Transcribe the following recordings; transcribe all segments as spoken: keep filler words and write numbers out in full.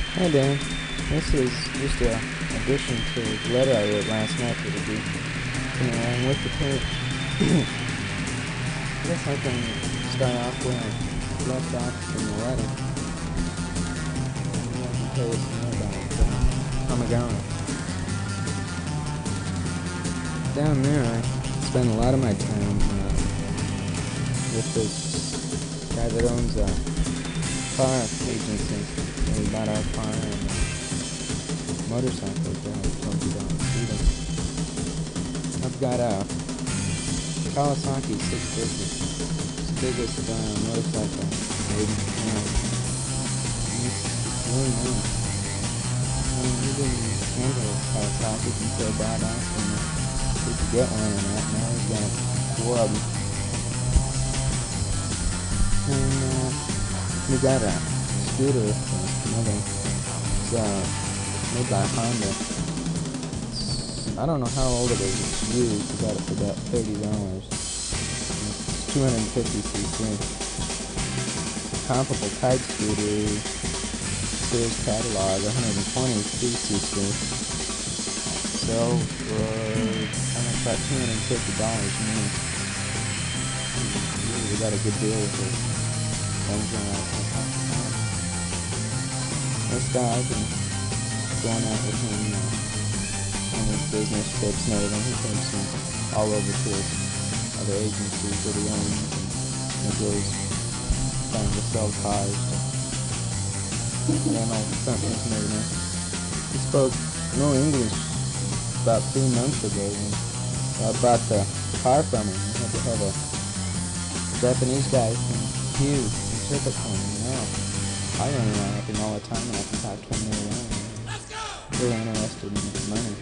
Hey Dan, this is just a addition to the letter I wrote last night for the group. And along with the page, I guess I can start off where I left off in the letter. And I can tell you some more about uh, Hamagana. Down there, I spend a lot of my time uh, with this guy that owns a car agency. We bought our car and uh, motorcycles that I told you about speeding. I've got a Kawasaki six fifty. It's the biggest uh, motorcycle made in Japan. It's really nice. I mean, we didn't handle Kawasaki until bought us and uh, we could get one and that. Now we've got four of them. And uh, we got a scooter. Another. It's uh, made by Honda. It's, I don't know how old it is. It's used. We got it for about thirty dollars. It's two hundred fifty c c. Comparable type scooter, Sears catalog, one hundred twenty c c. So for almost about two hundred fifty dollars new. We got a good deal with it. This guy, I've been going out with him uh, on his business trips and everything. He takes me all over to other agencies that he owns and he goes trying to sell cars to rental companies and everything. He spoke no English about three months ago when I bought the car from him. I had to have a Japanese guy from Hughes interpret for me now. I run around with him all the time and I can talk to him really well. I'm really interested in his money.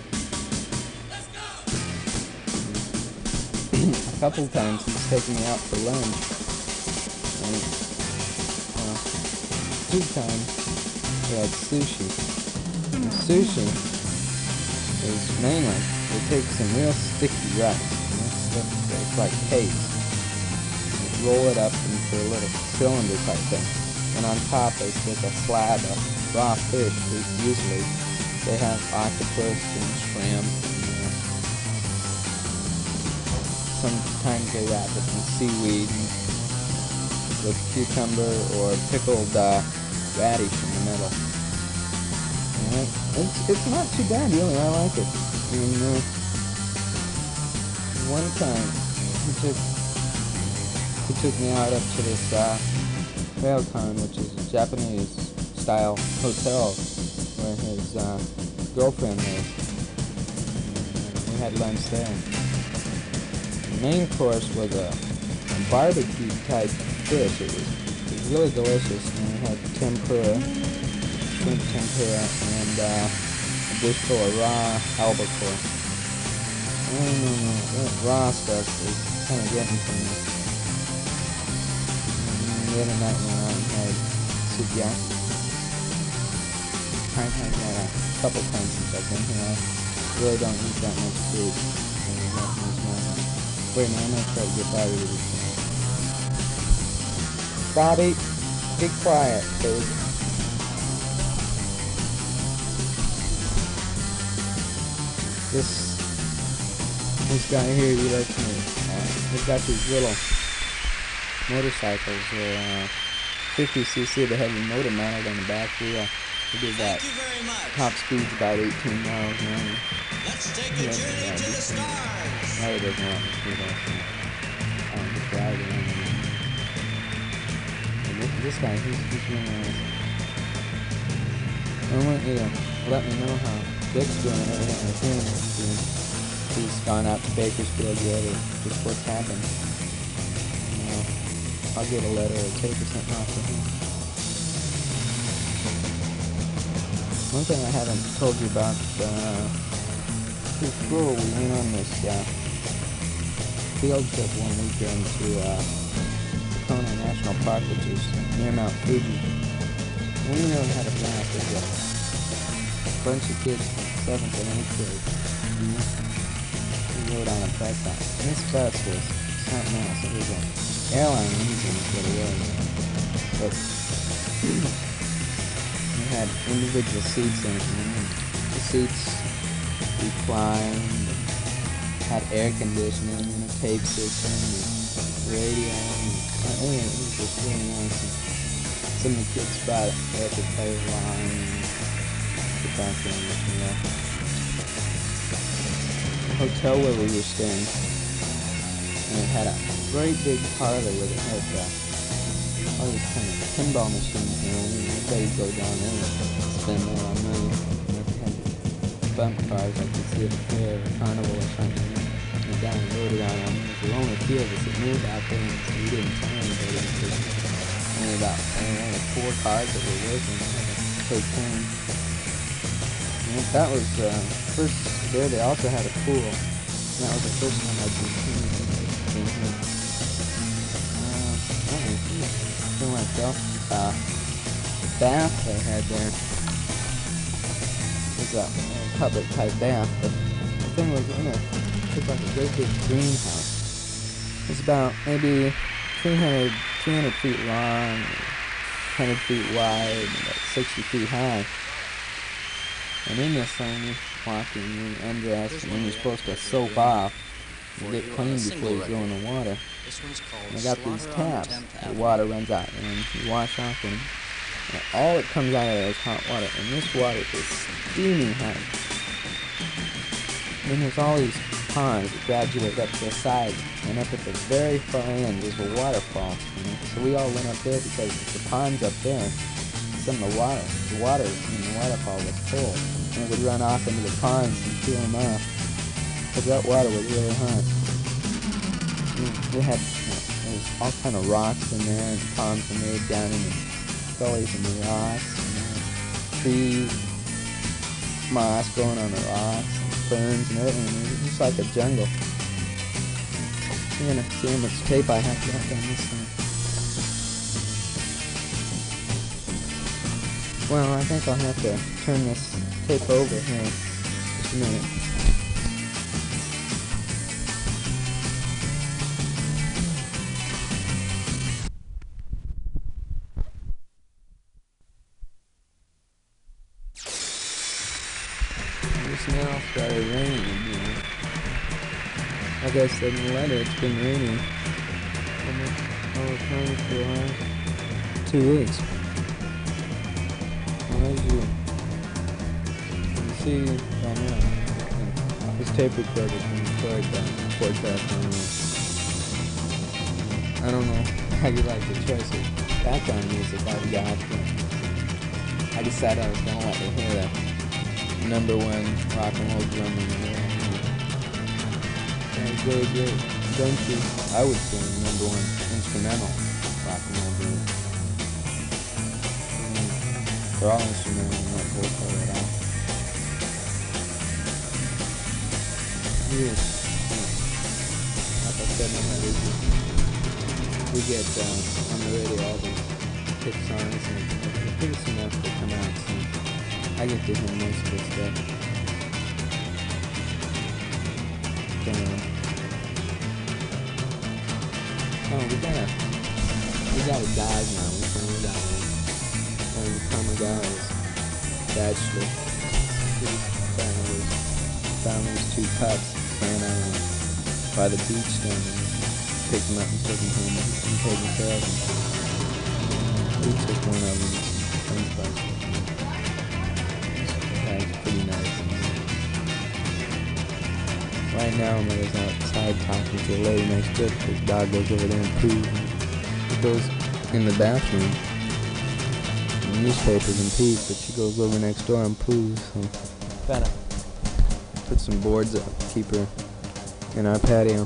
A couple of times he's taken me out for lunch. And, well, two times we had sushi. And sushi is mainly, they take some real sticky rice. And this stuff is like paste. They roll it up into a little cylinder type thing. And on top they stick a slab of raw fish. Usually they have octopus and shrimp. And, uh, sometimes they wrap it in seaweed and with cucumber or pickled uh, radish in the middle. And it's, it's not too bad really, I like it. And uh, one time he took, he took me out up to this uh, Ryokan, which is a Japanese-style hotel where his uh, girlfriend lives. And we had lunch there. The main course was a, a barbecue-type fish. It was, it was really delicious. And we had tempura, shrimp tempura, and uh, a dish full of raw albacore. I don't know, that raw stuff is kind of getting to me. The other night we went out and had sukiyaki. I've had that a couple times since I've been here. I really don't eat that much food. Wait a minute, I'm going to try to get Bobby to this thing. Bobby, be quiet, please. This, this guy here, he lets me, uh, he's got these little motorcycles are uh, fifty c c. They have a motor mounted on the back wheel. They do that. Top speed's about eighteen miles an hour. Let's take a journey to the stars. Now he doesn't want me to do that. So I'm just driving on him. And this, this guy, he's, he's really nice. I want you to let me know how Dick's doing and everything with him. If he's gone out to Bakersfield yet or just what's happened. I'll get a letter or tape or something off to him. One thing I haven't told you about, uh, through school we went on this uh, field trip one weekend to uh, Kona National Park, which is near Mount Fuji. We really had a blast with a bunch of kids from seventh and eighth grade. Mm-hmm. We rode on a bus out. And this bus was something else. It was a airline engine is what it was. But we had individual seats in it. And the seats reclined, had air conditioning, and a tape system, and radio, and uh, anyway, it was just really nice. And some of the kids brought record players along, and the back there and listen up. The hotel where we were staying, and it had a great big parlor where they had uh, all these kind of pinball machines, you know, and everybody'd go down there and spend a lot of money. And if they had bump cars, I could see a fair or a carnival or something, and down the road around them. There were only a few of us that moved out there, and so we didn't tell anybody. There was only about only four cars that were working, take turns. And that was uh, first there. They also had a pool. And that was the first time I'd been seeing anything. Uh, I don't know, something like that. Uh, the bath they had there was a, a public type bath, but the thing was in it. It was like a great big greenhouse. It was about maybe three hundred, three hundred feet long, one hundred feet wide, and about sixty feet high. And in this thing, you're walking, you're undressed, and then you're supposed to soap off and get clean before you go in the water. And they got these taps. The water runs out, and you wash off them. And all that comes out of there is hot water, and this water is steaming hot. And then there's all these ponds that graduate up to the side, and up at the very far end is a waterfall. You know? So we all went up there because the pond's up there. Some of the water, the water in the waterfall was full, and it would run off into the ponds and cool them off, because that water was really hot. And we had, you know, there was all kind of rocks in there, and ponds were made down in the gullies in the rocks, and there were trees, moss growing on the rocks, and ferns and everything. It was just like a jungle. You're gonna see how much tape I have left on this thing. Well, I think I'll have to turn this tape over here just a minute. Just now started raining again. Like I said in the letter, it's been raining almost all the time for the last two weeks. As you can see by now, this tape recorder can record the forecast on this. I don't know how you like the choice of background music I've got, but I decided I was going to let you hear the number one rock and roll drum in the world. That was really great. Don't you? I would say number one instrumental rock and roll drum. They're all instrumental, not vocal at all. Yes. Like I said in my review, we get uh, on the radio all these hit songs, and they're pretty soon after they come out, so I get to hear most of this stuff. So, uh, oh, we got a, we got a dog now. We finally got one. And Kamigawa is bachelor. He found his, found his two pups ran out by the beach down there. Picked them up and took them home and taken care of them. We took one of them and some pups. That's pretty nice. Right now, Mother's outside talking to a lady next door because the dog goes over there and poos. It goes in the bathroom. Newspapers and peas, but she goes over next door and poos, so gotta put some boards up, keep her in our patio.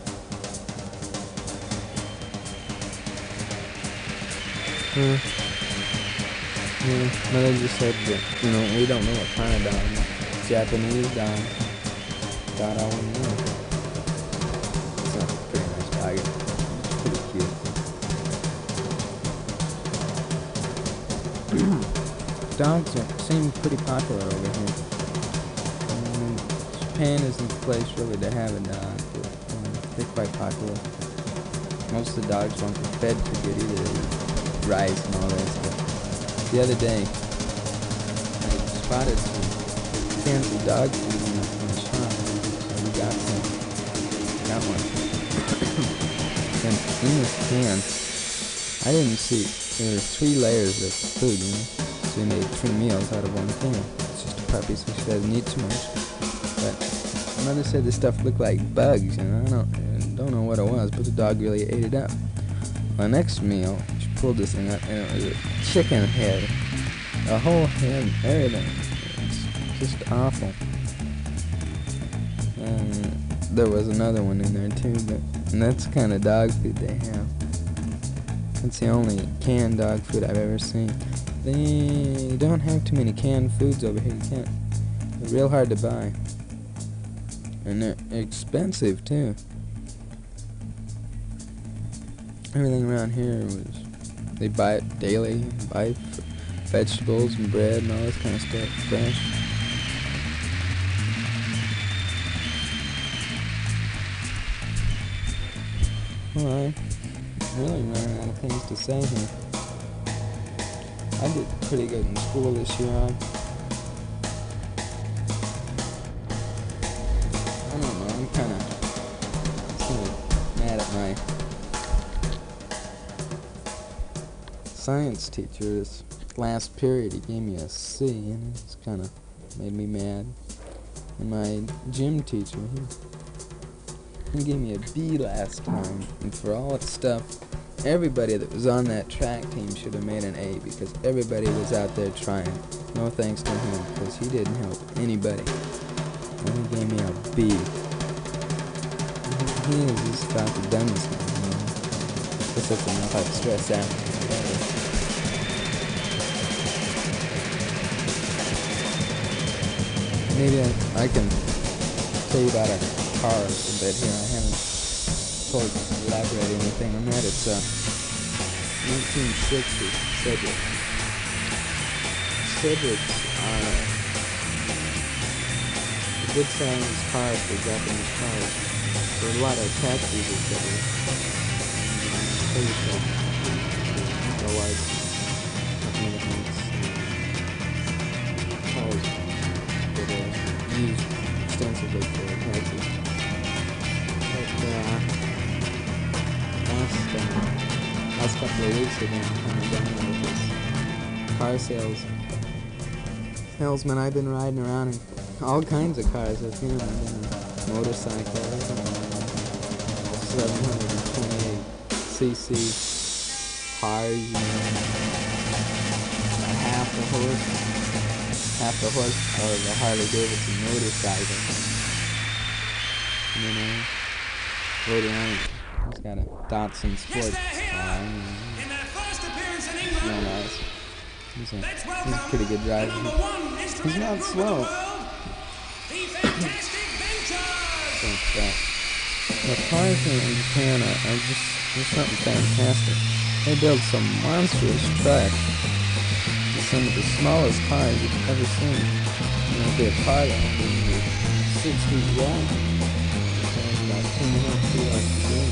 Uh, yeah, Mother just said that, you know, we don't know what kind of dog. Japanese dog. God, I wouldn't know. It's a pretty nice dog. It's pretty cute. Dogs are, seem pretty popular over here. Um, Japan isn't the place really to have a dog, but um, they're quite popular. Most of the dogs don't get fed too good either. They eat rice and all that stuff. The other day, spotted some cans of dog food in the, in the shop. So we got some. Got one. And in this can, I didn't see, there were three layers of food, you know? So we made three meals out of one can. It's just a puppy, so she doesn't eat too much. But my mother said this stuff looked like bugs, you know? I don't, I don't know what it was, but the dog really ate it up. My next meal, she pulled this thing up, and it was a chicken head. A whole head, everything. It's just awful. And there was another one in there too, but and that's the kind of dog food they have. It's the only canned dog food I've ever seen. They don't have too many canned foods over here. You can't. They're real hard to buy, and they're expensive too. Everything around here was, they buy it daily, buy vegetables and bread and all this kind of stuff, fresh. Well, I really ran out of things to say here. I did pretty good in school this year. I, I don't know, I'm kind of mad at my science teacher. This last period he gave me a C, and it's kind of made me mad. And my gym teacher, he He gave me a B last time, and for all its stuff, everybody that was on that track team should have made an A, because everybody was out there trying. No thanks to him, because he didn't help anybody. And he gave me a B. He is just about to done this now. You know? Guess that's enough. I've stressed out. Maybe I, I can tell you about our cars a bit here. I haven't told elaborate anything on that. It's a nineteen sixty Cedric. Cedrics are a good size cars for Japanese cars. There are a lot of taxis or Cedric. Pretty cool. My wife, one of the cars that are used extensively for taxis. But uh, last, uh, last couple of weeks have been kind of down with this car sales salesman. I've been riding around in all kinds of cars with him. I've been in motorcycles, seven twenty-eight c c cars, you know, half the horse, half the horse, or the Harley Davidson motorcycle. You know, rode around. He's got a Datsun sports car. You know. Real nice. He's a, he's a pretty good driver. He's not slow. But, uh, the cars in Japan are, are just, just something fantastic. They build some monstrous trucks. Some of the smallest cars you've ever seen. You know, be a car that will be six feet wide. And about two and a half feet like the green.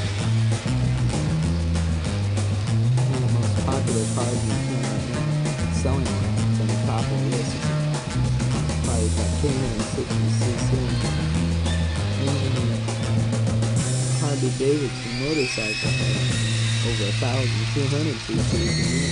One of the most popular cars in Japan right now. Selling one. It's on the top of the list. It's probably about three hundred sixty c c. And Harley Davidson motorcycle has over a thousand two hundred c c.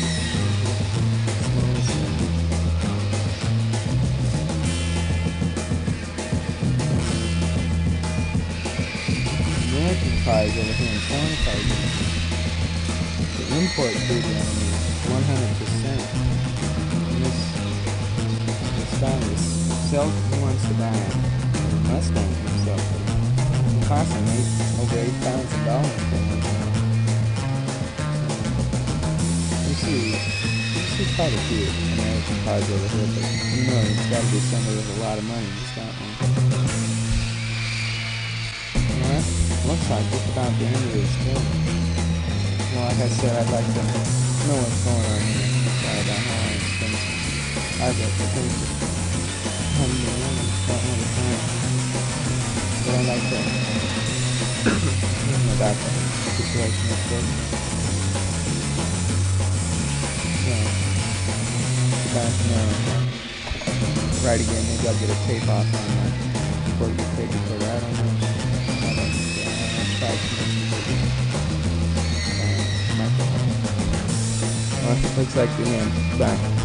American cars over here and foreign cars over here. The import duty on them is one hundred percent. And this, this guy was self, he wants to buy a Mustang for himself. It costs him eight, over eight thousand dollars for one. You see, you see quite a few American cars over here, but you know it's got to be somebody with a lot of money who's got one. Looks like just about the end of this film. Well, like I said, I'd like to know what's going on here. Sorry about how I expensive. I've got the things that haven't been running that long time. But I'd like to know about the situation that's good. So, it's about now. ride again. Maybe I'll get a tape off on that. Before you tape before that on that. I'll try to. Uh, well, looks like the end. Bye.